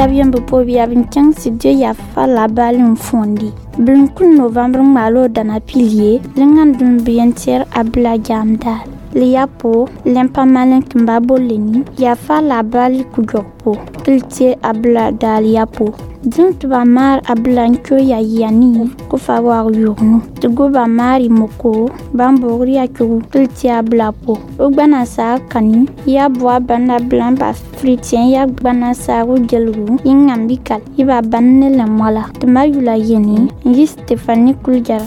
Yabian Bopo Yabin Kang Sidio Yafa la Balin Fondi. Blinkun Novembre Malo Dana Pilier, Lingandun Bientier Abla Jamdal. Liapo, Lempamalin Kimbabo Leni, Yafa la Bali Kudjopo, Kiltie Abla Daliapo. Dint ba mar ablancho ya yani ko fawa yurnu tugo ba mari moko bambori akuru tiltia blapo ogbana sa kani ya bwa bana blan ba fritien ya gbana sa ru gelru ingambikal iba banne la mala tamayula yeni yi Stephanie Kuljar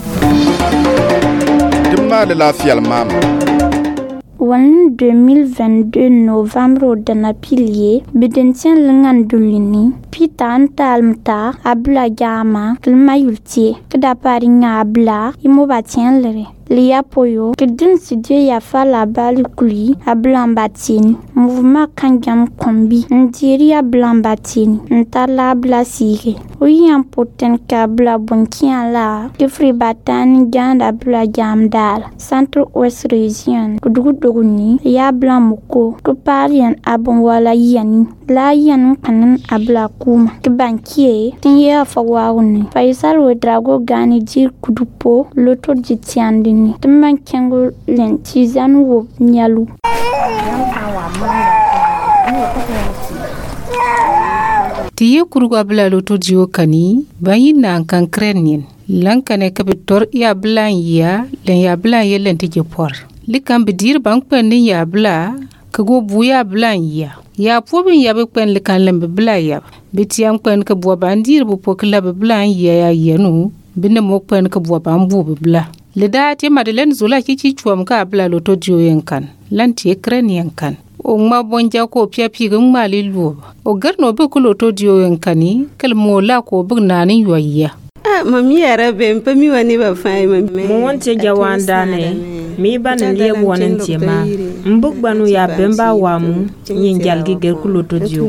dimma la fial mama. En 2022 novembre dana pilier bidentien lengan dulini pita antalmta abla jama kilmayultie kada paringa abla imobatien lere Lia Poyo, Kedin Sidio Yafa la Bali Kuli, a Blambatini, Mouvement Kangam Kombi, Ndiria Blambatini, Ntala Blasiri, Oyan Poten Kabla Bonkian la, Kefri Batani Ganda Bla Jamdal, Centre Ouest Region, Kuduguduguni, Ya Blamoko, Kuparian Abonwala Yani, La Yan Kanan Abla Kuma, Kibankie, Tinya Fawauni, Faisal Wedrago Gani Jir Kudupo, Loto Jitiandi. Teman kengo lentizan wo nyalu tiye kurugwa bla loto jiwo kani bayi na kan krenyen lankane kabitor ya bla ya len ya bla ye lenti je por likam bidir bank pen ya bla kago buya bla ya pobin ya be pen likan lembe bla ya bitiam pen ka bo bandir bu pokla be bla ya yenu binne mo pen ka bo bambu be bla le dati Madeleine Zola kici chuam ka bla loto dio yankan lanti ekren yankan o ma bonja ko pia pi ngma le lu o garno be ko loto dio yankani kal mola ko bug nani yoyya mami yara be pami wani ba fai mami mo wonte jawanda ne mi ban le wonen tema mbug banu ya bemba wamu nyin jalgi ger ku loto dio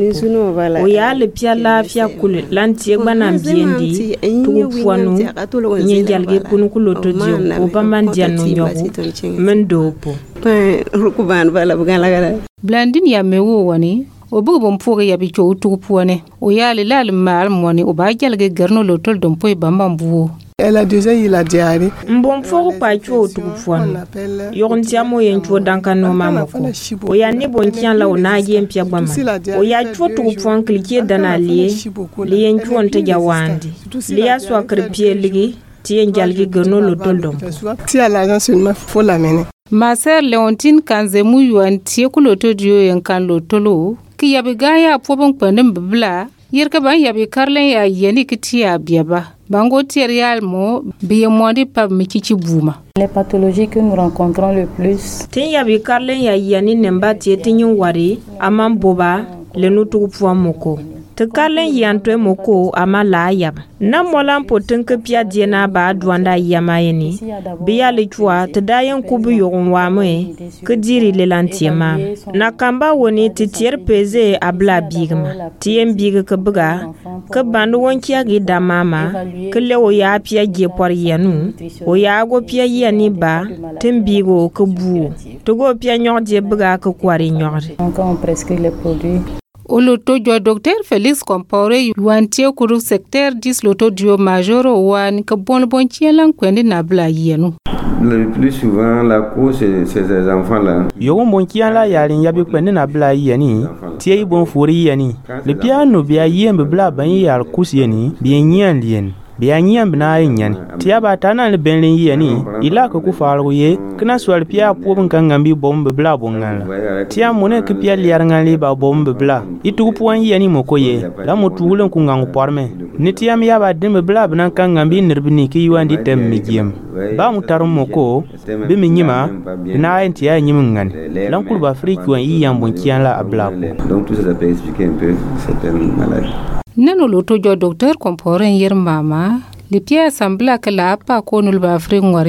o ya le pia la fia kul lanti gbana biendi tu fuanu nyin jalgi kunu ku loto dio o bamban dianu nyogo mendopo rukuban bala bugala gara blandin ya mewo wani o bugu bon poga ya bi cho tu puane o ya le lal mal moni o ba jalge garno lotol don poy bambam buwo. Elle a déjà eu la diarrhée. Mbon fo pa cho tu puane yon tiamo yen cho dankano mamako o ya ni bon tian la o na yen pia bama o ya cho tu puane cliquer dana lie li yen cho nte jawandi li ya so krepie ligi tien jalge garno lotol don si à l'argent seulement faut l'amener. Ma sœur Léontine Kanzemu yuan tie ku loto dio yankan lotolo ki yabi gaya pobon pandem bibla yerka ban yabi karlen ya yeni kitia biaba bango tierial mo biye mondi pa mikichi buma. Les pathologies que nous rencontrons le plus tin yabi karlen ya yeni nemba tie tinyin wari amam boba le nutu puan moko te karlen yanto moko amala yab na molan potin ke pia diena ba duanda yamayeni biya le chwa te dayen kubu yogon wame ke diri le lantiema na kamba woni te tier peze abla bigma tiem biga ke buga ke bandu wonki agi da mama ke le o ya pia ge por yanu o ya go pia yani ba tembigo ke bu to go pia nyodje buga ke kwari nyori on prescrit les produits. O loto jo Dr. Félix Compaoré yuantie kuru secteur 10 loto dio majoro wan ka bon chielan kwendi na bla yenu. Le plus souvent la cause c'est ces enfants là. Yo bon chiala yarin yabi kwendi na bla yeni tie bon furi yeni. Le piano bia yembe bla ban yar kusieni bien nyan lien. Biya nyam bina yin tiya ba tana le benlin yeni ila ko ku faru ye kana swal piya pobun kan ngambi bombe bla bongal tiya mone ke piya liar ngali ba bombe bla itu puan yeni moko ye la mutulen ku ngang porme ni tiya mi ya ba dimbe bla bina kan ngambi nirbini ki yuandi tem mi gem ba mutarum moko be mi nyima na yin tiya nyim ngan lan kul ba friki wan yi yambon kiyan la abla ko donc tout ça peut expliquer un peu certaines maladies. Nano loto jo Dr. Compaoré yer mama le pia sambla ke la pa ko nul ba fri ngori ke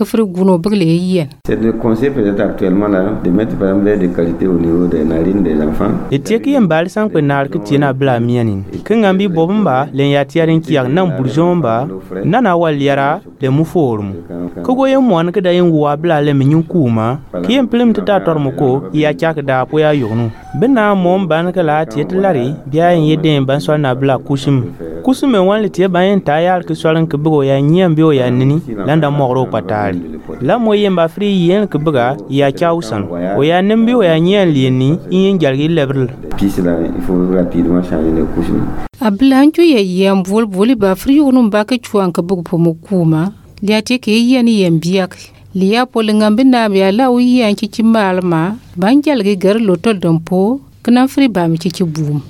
que fri guno bugle yen. C'est le conseil peut-être actuellement là de mettre par exemple des qualités au niveau des narines des enfants. Et tieki mbal sang pe nar ke tiena bla mianin. Kengambi bobumba len ya tiarin kiyak nan burjomba nana waliara le muforum. Kogo yem mon ke da yen wa bla le min kuma ki yem plim ta tormoko ya chak da po ya yonu. Bena mom ban ka la tiet lari biya yen yeden ban so na bla kushim. Kusume wan le tie ban ta yal ke solan ke bugo ya nyam bio ya nini landa mogro patali. La moyen ba fri yen ke buga ya chausan. O ya nembi o ya nyen lieni yen jalgi lebrel. Puis là il faut rapidement changer les couches. Ablanju ya yem vol ba fri yonum ba ke chuan ke bugo pomokuma. Liate ke yen yem biak. Liya polingambe na ya la wi yan ci malma ban jalgi gar lotol dompo kana fri ba mi ci boom.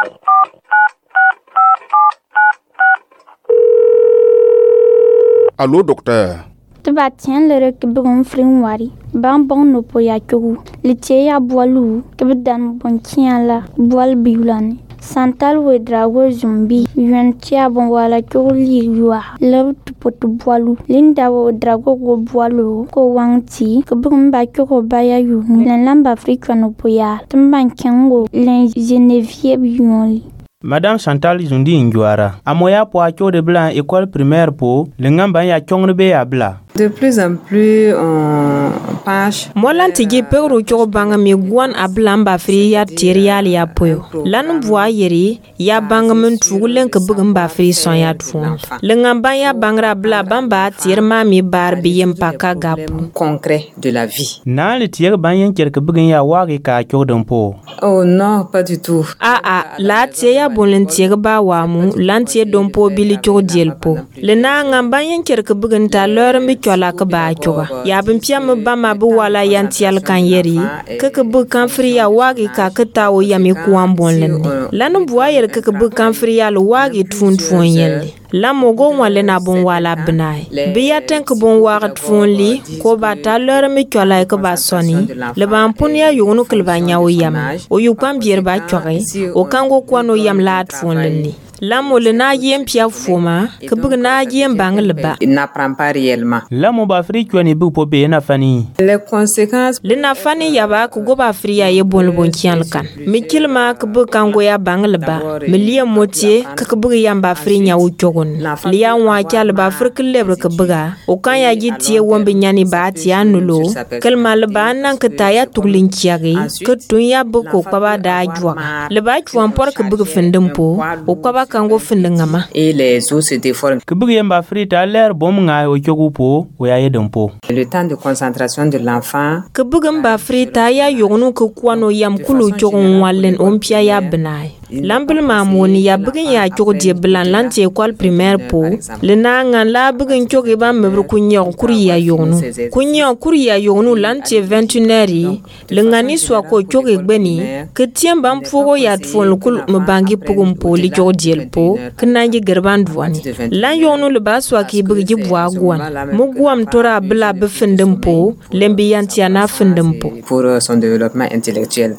Allô, docteur? Tu vas tiens le rek bon frimwari. Ban bon no po ya chogu. Le tie ya boilu ke dan bon tien la boil biulani. Santal we drago zumbi. Yuen tia bon wala choli yua. Love to pot boilu. Linda wo drago go boilu ko wangti ke bon ba choko baya yu. Len lamba afrika no po ya. Tumban kengo len Geneviève yuli. Madame Chantal Zundi Njouara, amoya po a de blanc école primaire po, le ngamba ya chongbe ya bla. De plus en plus, on passe. Molan tigi pegro choko banga mi guan ablamba fri ya terial ya poyo. Lan bwa yeri ya banga mun tugulen ke bugamba fri son ya tfon. Le ngamba ya bangra bla bamba tirma mi bar biyem paka gap. Concret de la vie. Na le tier banyen kerke bugen ya wagi ka chodon po. Oh non, pas du tout. La tia bolen tier ba wamu lan tier dompo bili chodiel po. Le na ngamba yen kerke bugen ta lor mi chola ka ba choga ya bin piam ba ma bu wala yan tial kan yeri ke bu kan fri ya wagi ka ta o ya mi kuan bon len lan bu ayer ke bu kan fri ya lo wagi tfun yelle la mogo wala na bon wala bnai biya tan ke bon wagat fun li ko ba ta lor mi chola ka ba soni le ban pun ya yunu kul ba nya o yam o yu kan bier ba choga o kan go kwano yam la tfun ni L'amo le na yem pia foma ke bug na yem bang le ba. Il n'apprend pas réellement. L'amo ba fri kwani bu po be na fani. Les conséquences le na fani ya ba ko go ba fri ya ye bon kian kan. Mi kilma ke bu kan go ya bang le ba. Mi liya motie ke bug yam ba fri nya u jogon. Liya wa kyal ba fri ke lebre ke buga. O kan ya gi tie wombe nyani ba ti anulo. Kelma le ba nan ke ta ya tuglin kiage ke tun ya bu ko ba da jwa. Le ba jwa por ke bug fendem po. O ko ba kango findingama et les os se déforment. Que bugi yamba frita l'air bom nga o chogu po o ya yedon po. Le temps de concentration de l'enfant. Que bugamba frita ya yognu ko kwano yam kulu chogun wallen ompia ya benai. Lampel mamoni ya bugin ya chogu de blan lante école primaire po. Le nanga la bugin chogu ba mebru kunya kuriya yognu. Kunya kuriya yognu lante 21h. Le ngani swa ko chogu gbeni que tiem bam fogo ya tfon kul mbangi pugum po li chogu po kanangi gerban duani la yonu le baswa ki bugi bwa gwan mu gwam tora bla be fendem po lembi yantiana fendem po pour son développement intellectuel.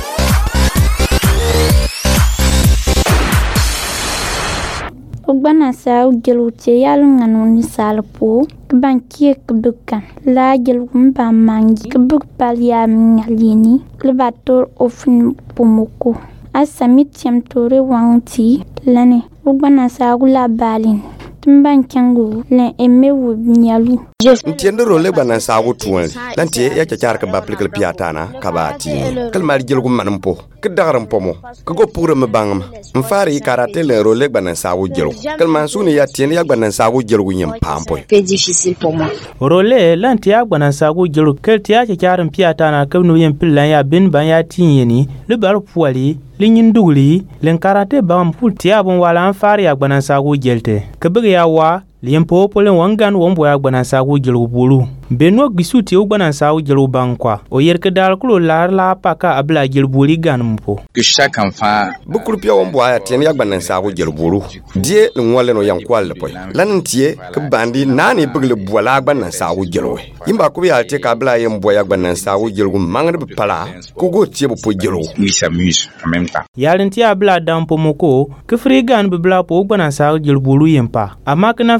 Ogbana sa o gelu te yalu nganu ni salpo banki ke bukan la gelu mba mangi ke buk palia ngalini le bator ofin pomoko asami tiam tore wanti lane Ogbana sa gula balin tumban kangu le emewu nyalu Ntiende role bana sago tuwali lanti ya chachar ka baplikal piatana kabati kalmar jilgu manampo kedaram pomo ko pura me bangam mfari karate le role bana sago jilgu kalman suni ya tiende ya bana sago jilgu nyam pampo c'est difficile pour moi role lanti ya bana sago jilgu kelti ya chachar piatana kabnu yem pillan ya bin ban ya tinyeni le bar puali linyin dugli len karate bam pultia bon wala mfari ya bana sago jelte kebege ya wa Liempo polen wangan wombo ya gbana sagu jelu bulu. Benwa gisuti u gbana sagu jelu bankwa. O yerke dal kulo la paka abla jelu buli gan mpo. Que chaque enfant bukuru pia wombo ya tiene ya gbana sagu jelu bulu. Die ngwale no yankwal le poy. Lan tie ke bandi nani bugle bola gbana sagu jelu. Yimba ku ya te ka abla yembo ya gbana sagu jelu mangre pala. Kogo tie bo po jelu. Oui, s'amuse en même temps. Yalenti abla dampo moko ke frigan bibla po gbana sagu jelu bulu yempa. Amaka na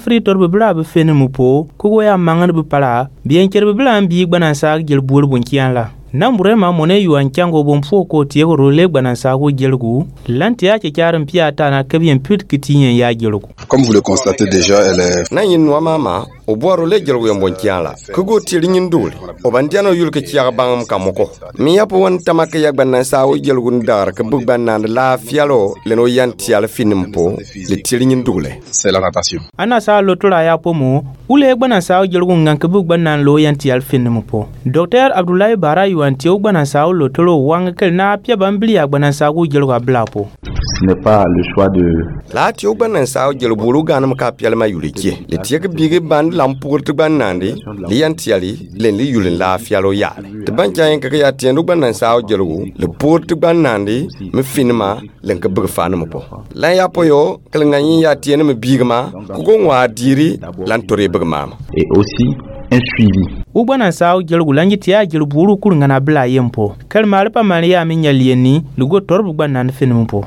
fri tor bibla be fene mu po ko ya mangan be para bien ker bibla bi gbanan sa gel bur bun kiyan la nambre ma mone yuan chango bon fo ko tie ko role gbanan sa ko gelgu lanti ya ke karam piata na kabien put kitien ya gelgu. Comme vous le constatez déjà, elle est na yin no mama o boaro le gelgu yon bon kiyan la ko go tiri nyin dul o bandiano yul ke kiya bangam kamoko mi ya po won tamaka ya gbanan sa o gelgu ndar ke bug banan la fialo le no yanti al finimpo le tiri nyin dule c'est la natation. Ana sa lotura ya pomo ule gbanan sa o gelgu ngan ke bug banan lo yanti al finimpo. Dr Abdoulaye Bara wanti o gbana sawo lotolo wang kel na pia bambli ya gbana sawo jelo ablapo. Ce n'est pas le choix de la ti o gbana sawo jelo bulu ganam ka pia ma yulike le tiek bige band lampur tu banandi li yantiali len li yulin la fialo ya te bancha en ka ya tiendu gbana sawo jelo le pur tu banandi me finma len ka bug fanam po la ya po yo kel ngani ya tiene me bigma ku go wa diri lan tore bug mama et aussi un suivi. Ubana sawo jelgu langi tiya jelu buru kur ngana bla yempo kal malpa maria min yalieni lugo torbu gbanna na fenum po.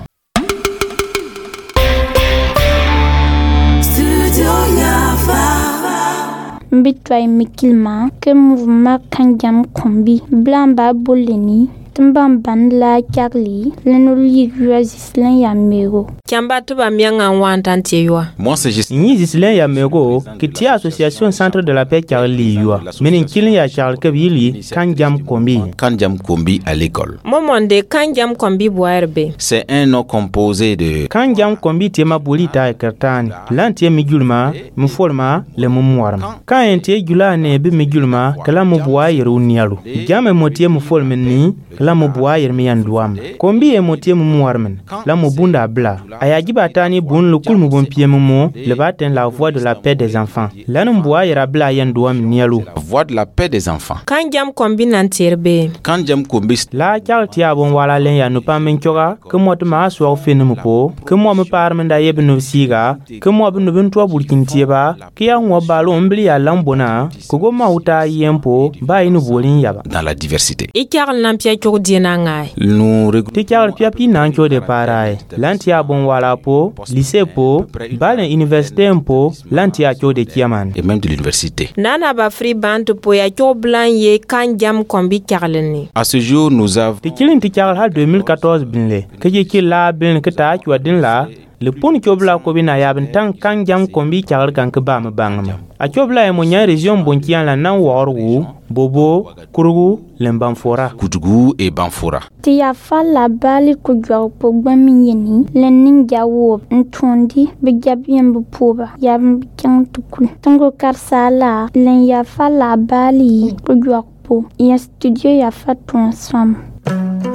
Mbitwai mikilma ke mouvement kanjam kombi blamba boleni Tumbam ban la Charlie, l'enoli Juazislen Yamego. Kiamba tuba mianga wantan tiyua. Moi c'est juste. Ni Zislen Yamego, qui tia association centre de la paix Charlie yua. Menin kilin ya Charles Kabili, Kanjam Kombi. Kanjam Kombi à l'école. Momonde Kanjam Kombi boerbe. C'est un nom composé de Kanjam Kombi tema bolita e kertani. Lantie migulma, mufolma, le mumwarma. Kan entie gulane be migulma, kala mubwa yeru nialu. Jame motie mufolmeni, la mo boa yermi yanduam kombi e motie mu warmen la mo bunda bla ayajiba tani bun lu kul mu bon pie mo le baten la voix de la paix des enfants la no boa yera bla yanduam nialu voix de la paix des enfants Kanjam Kombi nantirbe Kanjam Kombi la charti abon wala len ya no pa men choga ke mo ma so fenu mu po ke mo me par men da yeb no siga ke mo bu no ben to burkin tieba ke ya ngo balo mbli ya lambona ko go ma uta yempo ba inu bolin yaba dans la diversité Ikarl nampia nous regardons piapi nancho de parai lantia bon wala po lycée po balen université po lantia cho de kiaman et même de l'université nana ba free band po ya cho blan ye Kanjam Kombi Karleni à ce jour nous avons tikilin tikal ha 2014 binle keje ki la bin ke ta cho din la le pon chobla ko bina yabin tan Kanjam Kombi Karl kan ke ba ma bangama a chobla e mo nya région bonkian la nan worwu bobo kurugu lembanfora kutugu et banfora tia fala bali ko jwa po gbami yeni lenin jawo ntondi be jabien bu poba yam kan tukul tango karsala len ya fala bali ko jwa po ya studio ya fatun sam